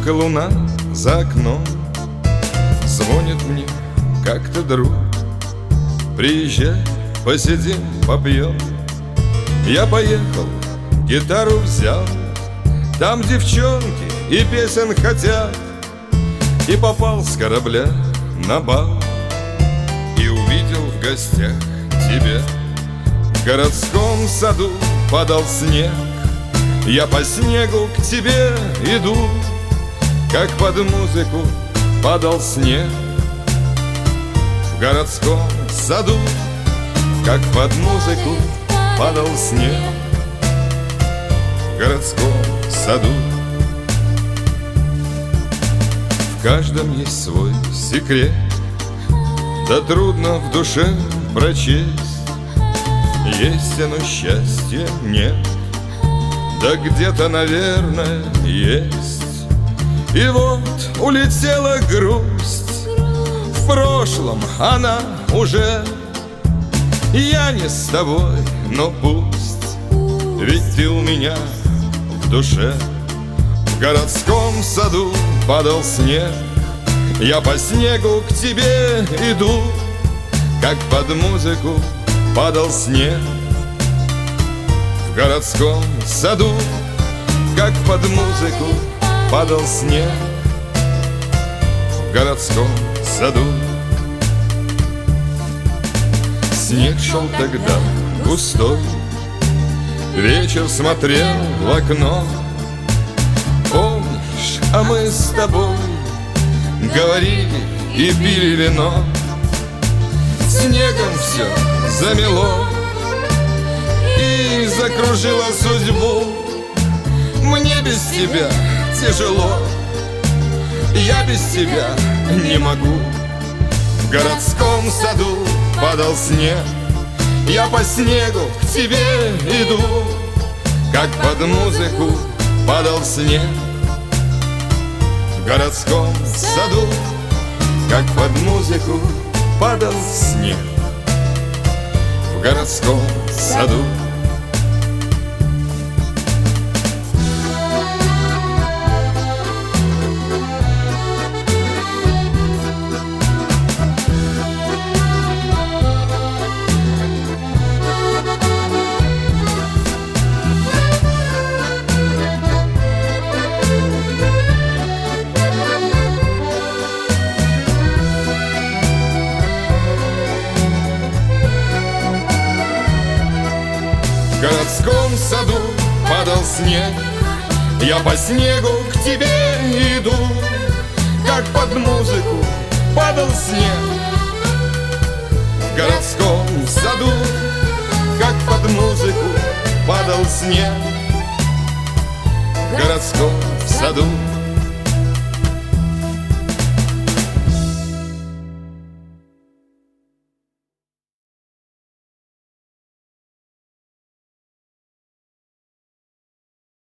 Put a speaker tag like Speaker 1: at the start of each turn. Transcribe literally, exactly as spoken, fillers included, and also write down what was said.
Speaker 1: высокая луна за окном. Звонит мне как-то друг: приезжай, посидим, попьем. Я поехал, гитару взял. Там девчонки и песен хотят. И попал с корабля на бал. И увидел в гостях тебя. В городском саду падал снег. Я по снегу к тебе иду, как под музыку падал снег. В городском саду, как под музыку падал снег. В городском саду. В каждом есть свой секрет, да трудно в душе прочесть. Есть оно, счастья нет, да где-то, наверное, есть. И вот улетела грусть, в прошлом она уже. Я не с тобой, но пусть, ведь ты у меня в душе. В городском саду падал снег. Я по снегу к тебе иду, как под музыку падал снег. В городском саду, как под музыку падал снег. В городском саду. Снег шел тогда густой, вечер смотрел в окно. Помнишь, а мы с тобой говорили и пили вино. Снегом все замело и закружило судьбу. Мне без тебя тяжело, я без тебя не могу. В городском саду падал снег. Я по снегу к тебе иду, как под музыку падал снег. В городском саду, как под музыку падал снег. В городском саду. В городском саду падал снег. Я по снегу к тебе иду, как под музыку падал снег. В городском саду, как под музыку падал снег. В городском саду.